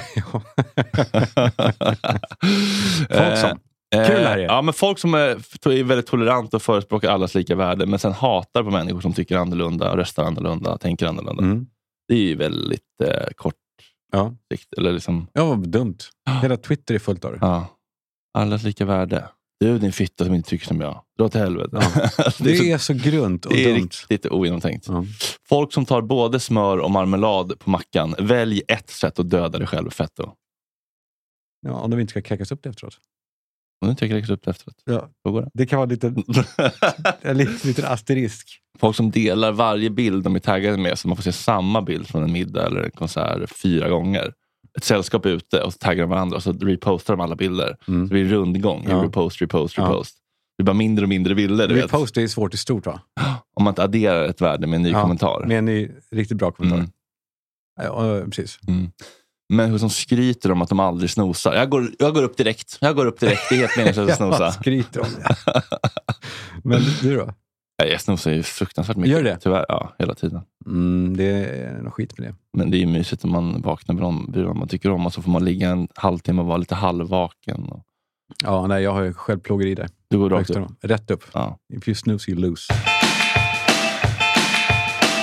Folk som. Kul här är. Ja, men folk som är väldigt toleranta och förespråkar allas lika värde men sen hatar på människor som tycker annorlunda, röstar annorlunda, tänker annorlunda. Mm. Det är ju väldigt kort sikt. Eller liksom... Ja, vad dumt. Hela Twitter är fullt av det. Ja. Allas lika värde. Du är din fitta som inte tycker som jag. Dra till helvete. Ja. Det är så grunt och dumt. Det är riktigt ogenomtänkt. Ja. Folk som tar både smör och marmelad på mackan. Välj ett sätt att döda dig själv fett då. Ja, om de inte ska kräkas upp det efteråt. Om du inte kräkas upp det efteråt. Ja. Då går det. Det kan vara en liten asterisk. Folk som delar varje bild de är taggade med så man får se samma bild från en middag eller en konsert 4 gånger. Ett sällskap är ute och så taggar de varandra och så repostar de alla bilder. Så det blir rundgång. Repost. Det blir bara mindre och mindre bilder. Repost är svårt i stort, va? Om man inte adderar ett värde med en ny kommentar. Med en ny, riktigt bra kommentar. Ja, precis. Mm. Men hur som skryter om att de aldrig snosar. Jag går upp direkt. Det är helt meningslöst att snosa. Skryter om det. Men du då? Jag snosar ju fruktansvärt mycket. Gör det? Tyvärr, ja, hela tiden. Det är något skit med det. Men det är ju mysigt om man vaknar med vad man tycker om och så får man ligga en halvtimme och vara lite halvvaken. Ja, nej, jag har ju självplågeri där. Du går rakt upp? Rätt upp. Ja. If you snooze, you lose.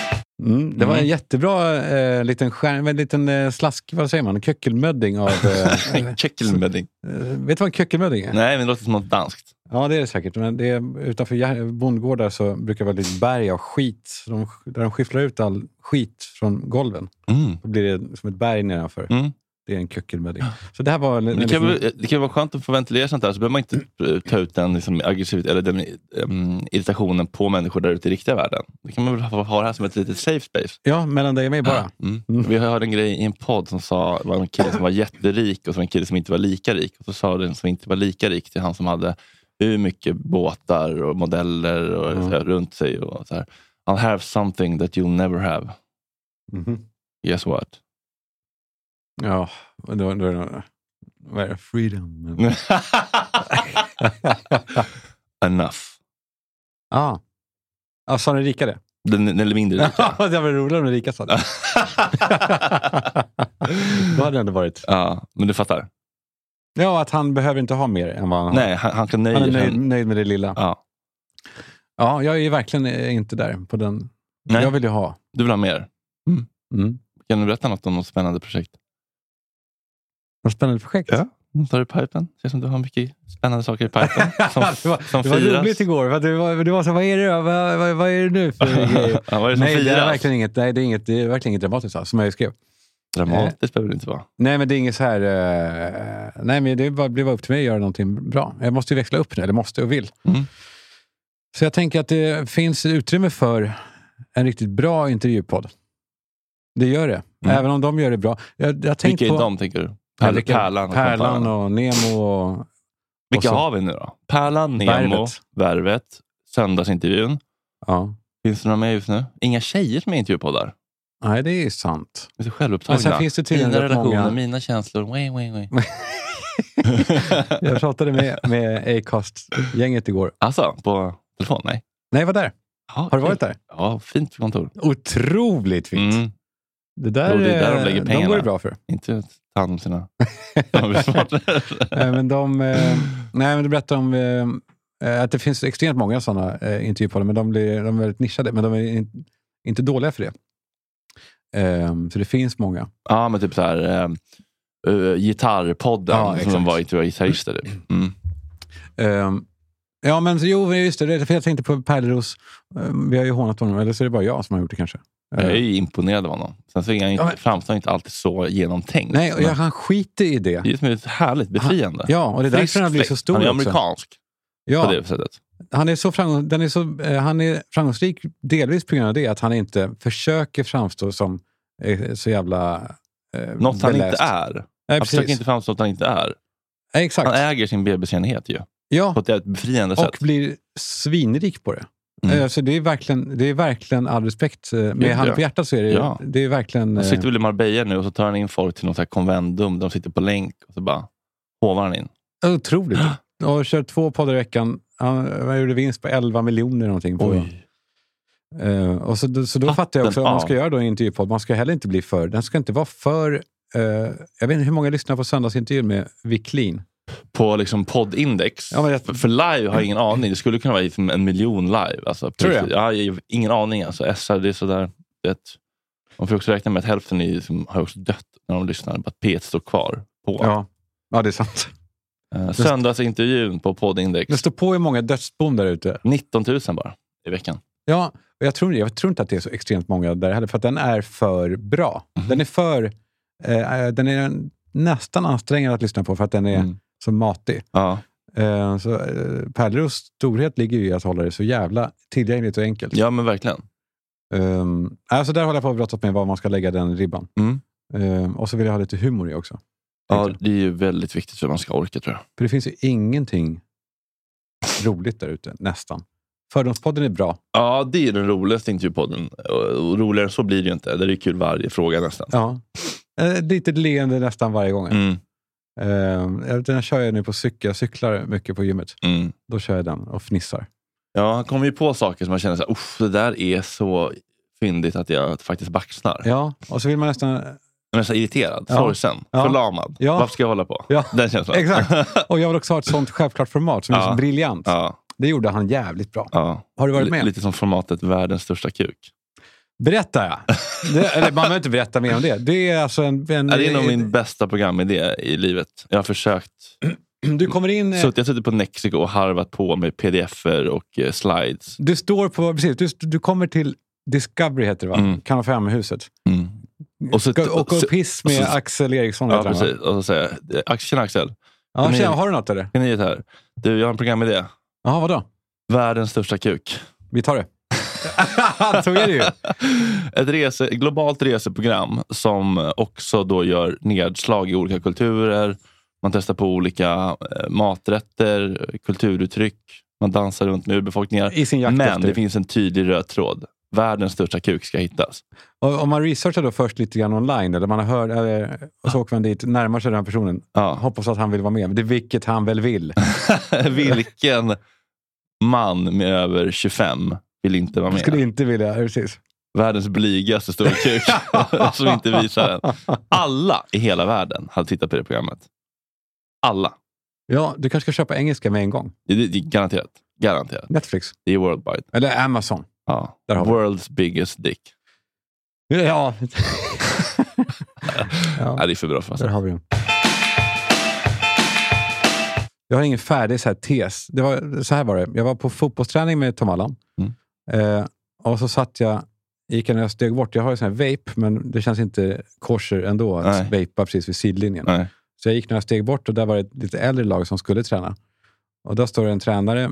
Det var en jättebra liten slask, vad säger man? Köckelmödding av... Köckelmödding. Vet du vad en köckelmödding är? Nej, men det låter som något danskt. Ja, det är det säkert. Men det är, utanför bondgårdar så brukar det vara lite berg av skit. Där de skyfflar ut all skit från golven. Då blir det som ett berg nedanför. Det är en köckelmödding. Så det här var... Det kan vara skönt att få ventilera sånt där. Så behöver man inte ta ut den liksom, aggressivitet eller den irritationen på människor där ute i riktiga världen. Det kan man väl ha det här som ett litet safe space. Ja, mellan dig och mig bara. Vi hörde en grej i en podd som sa var en kille som var jätterik och så en kille som inte var lika rik. Och så sa den som inte var lika rik till han som hade hur mycket båtar och modeller och så här, runt sig. Och så här. I'll have something that you'll never have. Guess what? Ja, då vad är det? Freedom. Enough. Ja, sa den rika det? Den eller mindre rika. Det var roligare om den rika sa det. Då hade det ändå varit. Ja, men du fattar. Ja, att han behöver inte ha mer än vad han har. Nej, han kan han är nöjd med det lilla. Ja. Ja, jag är verkligen inte där på den. Nej. Jag vill ju ha. Du vill ha mer? Kan du berätta något om något spännande projekt? Något spännande projekt? Ja, tar du i pipen? Det ser som du har mycket spännande saker i pipen. Det var roligt igår. För du var så, vad är det då? Vad är det nu för grejer? Ja, vad är det som nej, firas? det är verkligen inget. Nej, det är verkligen inget dramatiskt som jag skrev. Dramatiskt behöver det inte vara. Nej, men det är inget så här... nej, men det blir bara upp till mig att göra någonting bra. Jag måste ju växla upp nu, eller måste och vill. Så jag tänker att det finns utrymme för en riktigt bra intervjupodd. Det gör det. Även om de gör det bra. Jag vilka är de, tänker du? Pärlan och Nemo och... Vilka har vi nu då? Pärlan, Nemo, Värvet, Söndagsintervjun. Ja. Finns det några med just nu? Inga tjejer som är intervjupoddar. Nej, det är sant. Det är självupptagna. Men sen finns det tydligen mina relationer, många... mina känslor. Jag pratade med Acast-gänget igår. Alltså, på telefon? Nej. Nej, jag var där. Ja, har du varit där? Ja, fint kontor. Otroligt fint. Det där, det är där de lägger pengarna. De går det bra för. Inte ta hand om sina... men du berättar om att det finns extremt många sådana intervjupoddar, men de är väldigt nischade, men de är inte dåliga för det. Så det finns många. Ja, men typ så här gitarrpodden som de var gitarrister. Ja, men just det, för jag tänkte på Pärleros. Vi har ju hånat honom, eller så är det bara jag som har gjort det kanske. Jag är ju imponerad av honom. Sen så är han framstår inte alltid så genomtänkt. Nej, och han skiter i det. Det är ju härligt befriande. Ja, och det är därför han blir så stor. Han är amerikansk på det sättet. Han är framgångsrik delvis på grund av det, att han inte försöker framstå som så jävla något han inte är. Han försöker inte framstå att han inte är. Exakt. Han äger sin bebiskännighet ju. Ja. På ett befriande sätt. Och blir svinrik på det. Så det är verkligen all respekt. Med hand på hjärtat så är det, det är verkligen... Han sitter väl i Marbella nu och så tar han in folk till något här konvendum. De sitter på länk och så bara hovar han in. Otroligt. Och kör 2 poddar i veckan. Han gjorde vinst på 11 miljoner någonting. Och så då fattar jag också om man ska göra då en intervjupodd. Man ska heller inte bli för... Den ska inte vara för... jag vet inte hur många lyssnar på söndagsintervju med Wiklin. På liksom poddindex. Ja, för live har jag ingen aning. Det skulle kunna vara 1 miljon live. Alltså, tror jag? Jag har ingen aning. Alltså, SR, det är sådär... Man får också räkna med att hälften har också dött när de lyssnar. Bara att P1 står kvar på. Ja, det är sant. Söndagsintervjun på poddindex. Det står på i många dödsbom där ute. 19 000 bara i veckan. Ja, och jag tror inte att det är så extremt många där heller. För att den är för bra. Den är för... den är nästan ansträngande att lyssna på för att den är så matig. Ja. Så Pärleros storhet ligger ju i att hålla det så jävla tillgängligt och enkelt. Ja, men verkligen. Alltså där håller jag på att brottas med var man ska lägga den ribban. Och så vill jag ha lite humor i också. Ja, det är ju väldigt viktigt för att man ska orka, tror jag. För det finns ju ingenting roligt där ute, nästan. Fördomspodden är bra. Ja, det är den roligaste intervjupodden. Och roligare så blir det ju inte. Det är kul varje fråga nästan. Ja. Lite leende nästan varje gång. Den kör jag nu på jag cyklar mycket på gymmet. Då kör jag den och fnissar. Ja, han kommer ju på saker som man känner så här, det där är så fyndigt att jag faktiskt baxnar. Ja, och så vill man nästan... Jag är så irriterad, sorgsen, förlamad. Varför ska jag hålla på? Den känslan. Exakt. Och jag vill också ha ett sånt självklart format som är så briljant. Det gjorde han jävligt bra. Har du varit med? Lite som formatet världens största kuk. Berätta, ja. Eller man behöver inte berätta mer om det. Det är alltså det är nog min bästa programidé i livet. Jag har försökt. Du kommer in... Jag har suttit på Nexiko och harvat på med pdf-er och slides. Du står på... Precis, du kommer till Discovery heter det, va? Kanal 5-huset. Och piss med Axel Eriksson. Ja, precis. Och så säger jag, tjena Axel. Ja, har du något av det? Kan ni ge det här? Du, jag har en programidé. Jaha, vadå? Världens största kuk. Vi tar det. Så är det ju. Ett globalt reseprogram som också då gör nedslag i olika kulturer. Man testar på olika maträtter, kulturuttryck. Man dansar runt med urbefolkningar. I sin jakt men efter. Det finns en tydlig röd tråd. Världens största kuk ska hittas. Och om man researchar då först lite grann online, eller man har hört, och så åker man dit, närmar sig den här personen. Ja. Hoppas att han vill vara med. Men det är vilket han väl vill. Vilken man med över 25 vill inte vara med? Skulle inte vilja, precis. Världens blygaste stora kuk som inte visar den. Alla i hela världen hade tittat på det programmet. Alla. Ja, du kanske ska köpa engelska med en gång. Det är garanterat. Garanterat. Netflix. Det är worldwide. Eller Amazon. Ja. Där har vi. World's biggest dick. Ja. Ja, det är för bra för Där har vi den. Jag har ingen färdig så här tes. Så här var det. Jag var på fotbollsträning med Tom Allan. Och så gick jag när jag steg bort. Jag har ju sån här vape, men det känns inte kosher ändå att vapea precis vid sidlinjen. Nej. Så jag gick några steg bort och där var det ett lite äldre lag som skulle träna. Och där står en tränare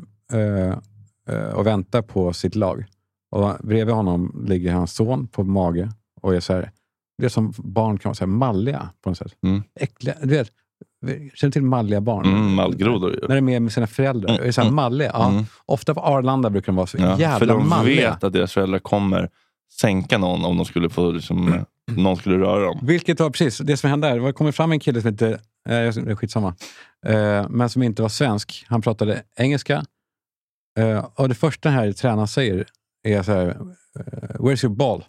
och väntar på sitt lag. Och bredvid honom ligger hans son på mage och är så här, det är som barn kan vara så här malliga på något sätt. Äckliga, du vet, känner till malliga barn. Mallgrodor ju. När det är med sina föräldrar. Är så här malliga. Ja. Ofta på Arlanda brukar de vara så jävla för de malliga. vet att deras föräldrar kommer sänka någon om de skulle få liksom, någon skulle röra dem. Vilket var precis det som hände där. Det kom fram en kille som inte skitsamma. Men som inte var svensk. Han pratade engelska. Och det första den här tränaren säger är så här, where's your ball?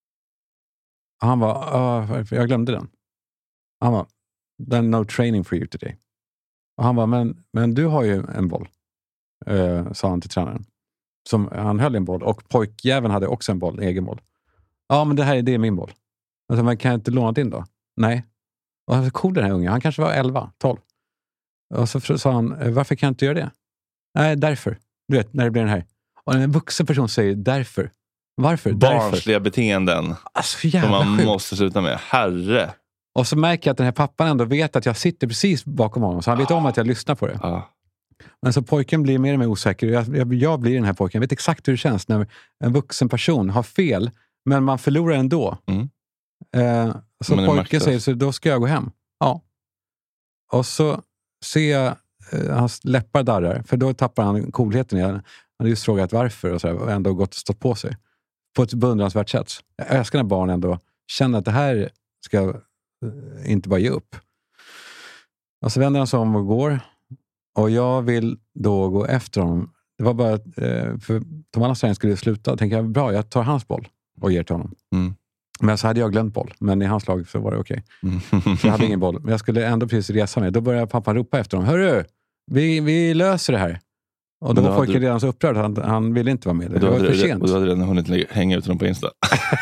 Och han var, jag glömde den. Han var, then no training for you today. Och han var, men du har ju en boll. Sa han till tränaren. Han höll en boll. Och pojkjäveln hade också en boll, en egen boll. Ja, men det är min boll. Alltså, man kan inte låna in då? Nej. Och han var cool den här unga. Han kanske var 11, 12. Och så sa han, varför kan jag inte göra det? Nej, därför. Du vet, när det blir den här. Och en vuxen person säger därför. Varför? Barnsliga beteenden. Alltså, som man sjukt. måste sluta med. Herre. Och så märker jag att den här pappan ändå vet att jag sitter precis bakom honom. Så han vet om att jag lyssnar på det. Men så pojken blir mer och mer osäker. Jag blir den här pojken. Jag vet exakt hur det känns när en vuxen person har fel. Men man förlorar ändå. Så pojken säger, så då ska jag gå hem. Ja. Och så ser jag hans läppar darrar. För då tappar han coolheten. Han hade just frågat varför och, så här, och ändå gått och stått på sig. På ett beundransvärt sätt. Jag älskar när barn ändå känner att det här ska inte bara ge upp. Och så vänder han sig om och går. Och jag vill då gå efter honom. Det var bara för Tom Allan träning skulle sluta. Tänker jag, bra, jag tar hans boll och ger till honom. Men så hade jag glömt boll. Men i hans lag så var det okej. Så jag hade ingen boll. Men jag skulle ändå precis resa mig. Då började pappan ropa efter honom. Hörru, vi löser det här. Och då var pojken redan så upprörd att han ville inte vara med. Det var för sent. Och du hade redan hunnit hänga ut honom på Insta.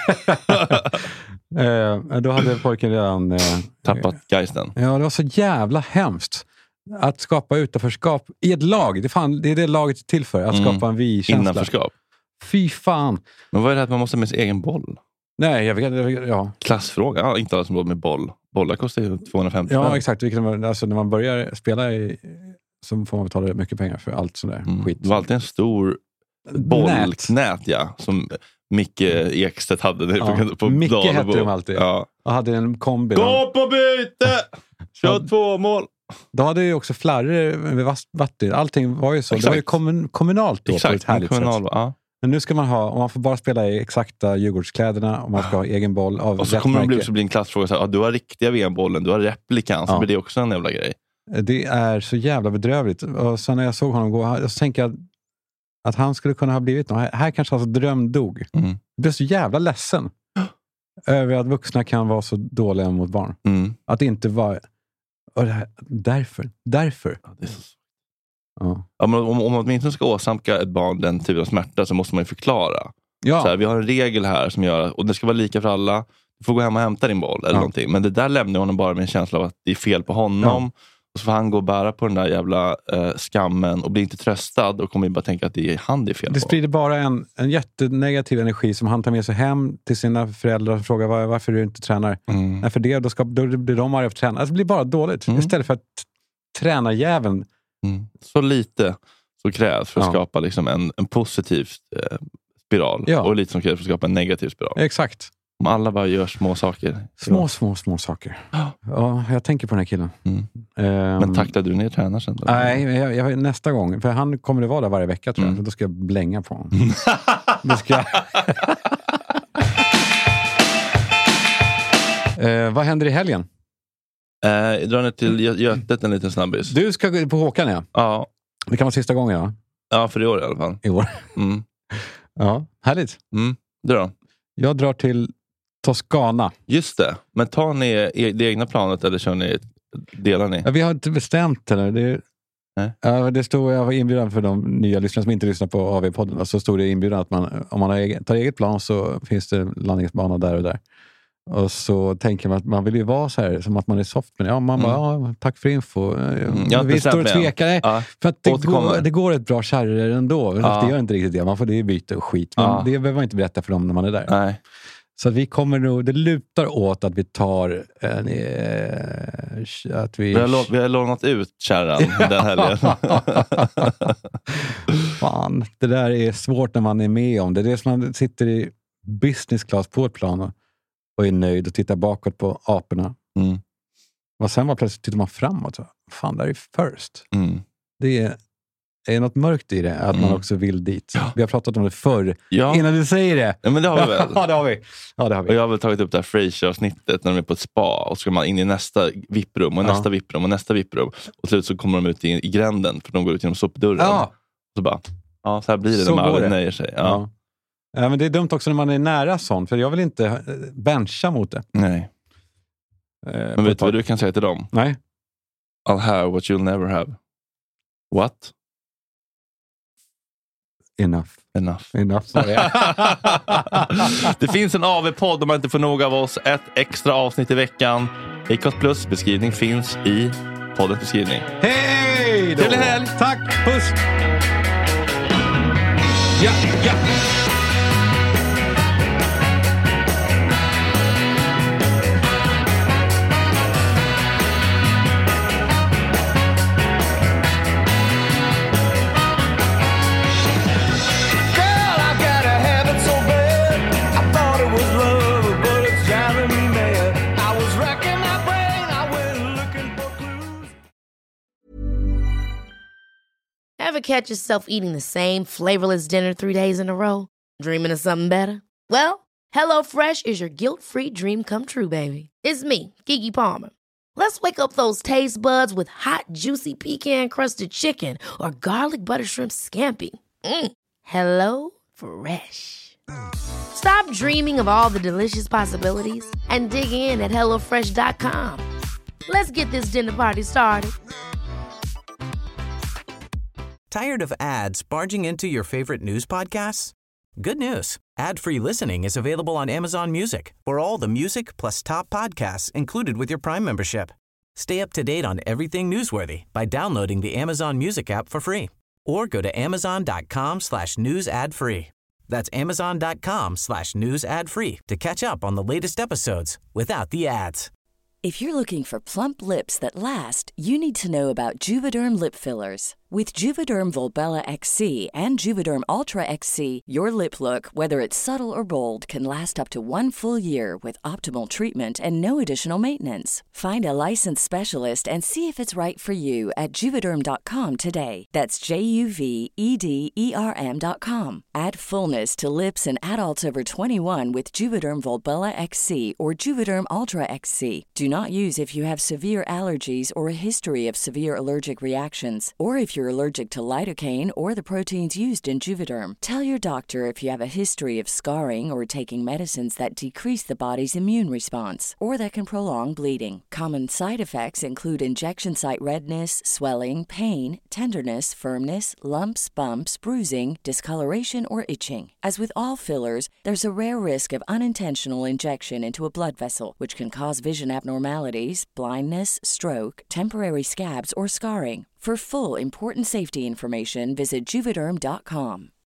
Då hade pojken redan tappat geisten. Ja, det var så jävla hemskt. Att skapa utanförskap i ett lag. Det är det laget är till för. Att skapa en vi-känsla. Innanförskap. Fy fan. Men vad är det att man måste med sin egen boll? Nej, jag vet. Ja. Klassfråga. Ja, inte alla som går med boll. Bollar kostar ju 250. Ja, exakt. Alltså, när man börjar spela så får man betala mycket pengar för allt sånt där skit. Det var alltid en stor bollnät, ja. Som Micke Ekstedt hade på Micke Dalebo. hette de alltid. Ja. Och hade en kombi. Gå på byte! Kör 2 mål! Då hade ju också flarror med vatten. Allting var ju så. Exakt. Det var ju kommunalt då. Exakt, på ett härligt sätt. Ja. Men nu ska man man får bara spela i exakta Djurgårdskläderna och man ska ha egen boll av. Och så kommer det också bli en klassfråga så här, du har riktiga VM-bollen, du har replikan, så blir det också en jävla grej. Det är så jävla bedrövligt. Och sen när jag såg honom gå, så tänkte jag att han skulle kunna ha blivit någon. Här kanske hans dröm dog. Jag blev så jävla ledsen över att vuxna kan vara så dåliga mot barn. Att det inte var och det här, därför. Ja, det är så. Ja, men om man åtminstone ska åsamka ett barn den typen av smärta så måste man ju förklara. Ja. Så här, vi har en regel här som gör, och det ska vara lika för alla. Du får gå hem och hämta din boll eller någonting. Men det där lämnar honom bara med en känsla av att det är fel på honom. Ja. Och så får han gå och bära på den där jävla skammen och bli inte tröstad och kommer ju bara tänka att det är han det är fel på. Det sprider bara en jättenegativ energi som han tar med sig hem till sina föräldrar och frågar varför du inte tränar. Nej, för det, då blir de arga för att träna. Alltså, det blir bara dåligt. Istället för att träna jäveln. Så lite så krävs för att skapa liksom en positiv spiral. Ja. Och lite som krävs för att skapa en negativ spiral. Exakt. Om alla bara gör små saker. Små saker. Ja, jag tänker på den här killen. Men tacklade du ner tränaren sen? Nej, jag nästa gång. För han kommer att vara där varje vecka tror jag. Så då ska jag blänga på honom. Då ska vad händer i helgen? Jag drar ner till Götet en liten snabbis. Du ska gå på Håkan, ja? Det kan vara sista gången, ja? Ja, för i år i alla fall. I år? Ja, härligt. Du då? Jag drar till Toscana. Just det. Men tar ni det egna planet eller kör ni, delar ni? Ja, vi har inte bestämt det. Det stod, jag var inbjudan för de nya lyssnare som inte lyssnar på AV-podden. Och så stod det inbjudan att om man tar eget plan så finns det landningsbana där och där. Och så tänker man att man vill ju vara så här som att man är soft. Men ja, man bara, tack för info. Vi står och tvekar. För att det går ett bra kärrer ändå. Det gör inte riktigt det. Man får det byta och skit. Men det behöver man inte berätta för dem när man är där. Nej. Så att vi kommer nog, det lutar åt att vi tar vi har lånat ut kärran den helgen. Fan, det där är svårt när man är med om det. Det är som man sitter i business class på ett plan och är nöjd och tittar bakåt på aporna. Och sen plötsligt tittar man framåt. Så, fan, där är first. Det är något mörkt i det, att man också vill dit. Vi har pratat om det förr. Innan du säger det. Ja, men det har vi väl. Ja, det har vi. Och jag har väl tagit upp det här Frasier-avsnittet när de är på ett spa. Och så ska man in i nästa vipprum och nästa vipprum och nästa vipprum. Och slut så kommer de ut i gränden, för de går ut genom sopdörren. Så bara, så här blir det när man nöjer sig. Ja, men det är dumt också när man är nära sånt. För jag vill inte bencha mot det. Nej. Men vet du vad du kan säga till dem? Nej. I'll have what you'll never have. What? Enough. Det finns en AV-podd om man inte får nog av oss. Ett extra avsnitt i veckan. Acast Plus beskrivning finns i poddens beskrivning. Hej då! Trevlig helg! Tack, puss! Ja. Ever catch yourself eating the same flavorless dinner 3 days in a row? Dreaming of something better? Well, HelloFresh is your guilt-free dream come true, baby. It's me, Keke Palmer. Let's wake up those taste buds with hot, juicy pecan-crusted chicken or garlic butter shrimp scampi. Hello Fresh. Stop dreaming of all the delicious possibilities and dig in at HelloFresh.com. Let's get this dinner party started. Tired of ads barging into your favorite news podcasts? Good news. Ad-free listening is available on Amazon Music for all the music plus top podcasts included with your Prime membership. Stay up to date on everything newsworthy by downloading the Amazon Music app for free or go to amazon.com/news ad free. That's amazon.com/news ad free to catch up on the latest episodes without the ads. If you're looking for plump lips that last, you need to know about Juvederm lip fillers. With Juvederm Volbella XC and Juvederm Ultra XC, your lip look, whether it's subtle or bold, can last up to 1 full year with optimal treatment and no additional maintenance. Find a licensed specialist and see if it's right for you at Juvederm.com today. That's JUVEDERM.com. Add fullness to lips in adults over 21 with Juvederm Volbella XC or Juvederm Ultra XC. Do not use if you have severe allergies or a history of severe allergic reactions, or if you're allergic to lidocaine or the proteins used in Juvederm. Tell your doctor if you have a history of scarring or taking medicines that decrease the body's immune response or that can prolong bleeding. Common side effects include injection site redness, swelling, pain, tenderness, firmness, lumps, bumps, bruising, discoloration, or itching. As with all fillers, there's a rare risk of unintentional injection into a blood vessel, which can cause vision abnormalities, blindness, stroke, temporary scabs, or scarring. For full, important safety information, visit Juvederm.com.